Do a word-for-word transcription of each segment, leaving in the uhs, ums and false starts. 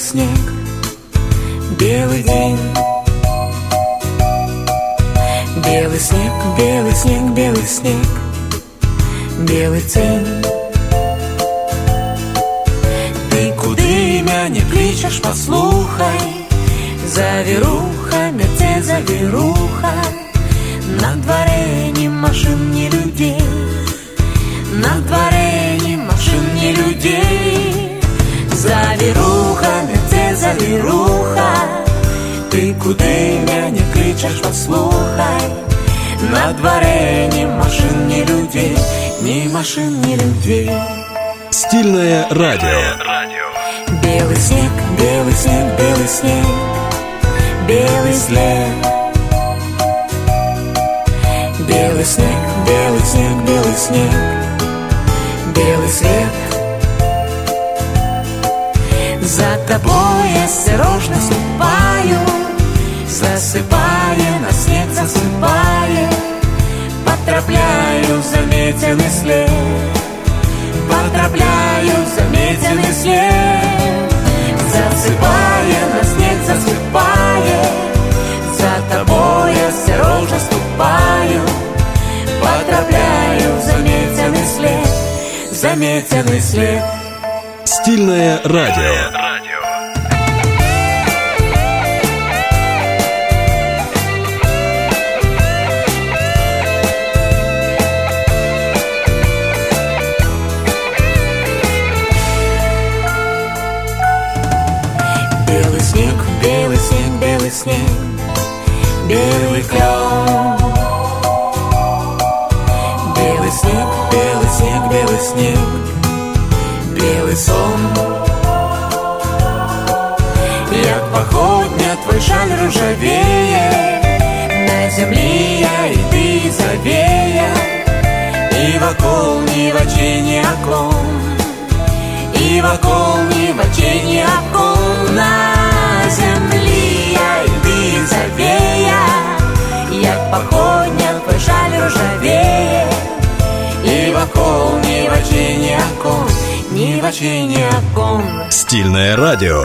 снег, белый день. Белый снег, белый снег, белый снег, белый тень. Ты куди мяне кличеш, послухай, завіруха, мяце завіруха. На дворе ни машин, ни людей, на дворе ни машин, ни людей. Завіруха, мяце завіруха. Ты куди мяне кличеш, послухай, на дворе ни машин, ни людей, ни машин, ни людей. Стильное радио. Белый снег, белый снег, белый снег, белый след. Белый снег, белый снег, белый снег, белый след. За тобой осторожно ступаю, засыпая, на снег засыпая. Потрапляю в заметенный след, потрапляю в заметенный след. Засыпая, на снег засыпая, за тобой осторожно ступаю. Потрапляю в заметенный след, заметенный след. Стильное радио. Белый снег, белый снег, белый снег, белый клен. Белый снег, белый снег, белый снег, белый сон. Як походня твой шаль ружавее, на земле я и ты завея. И вокол ни вочей, ни окон, и вокол ни вочей, ни окон. На земле я и ты завея, як походня твой шаль ружавее. И вокол ни вочей, ни окон, ни вочей, ни окон. Стильное радио.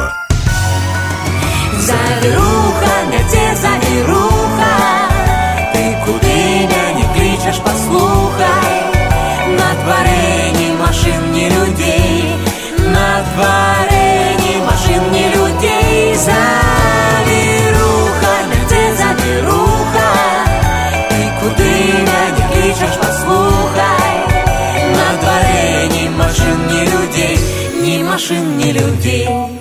Завіруха, мяце завіруха. Ты куди мяне кличеш, послухай. На дворе ни машин, ни людей, на дворе ни машин, ни людей. Завіруха, мяце завіруха. Ты куди мяне кличеш, послухай. На дворе ни машин, ни людей, ни машин, ни людей.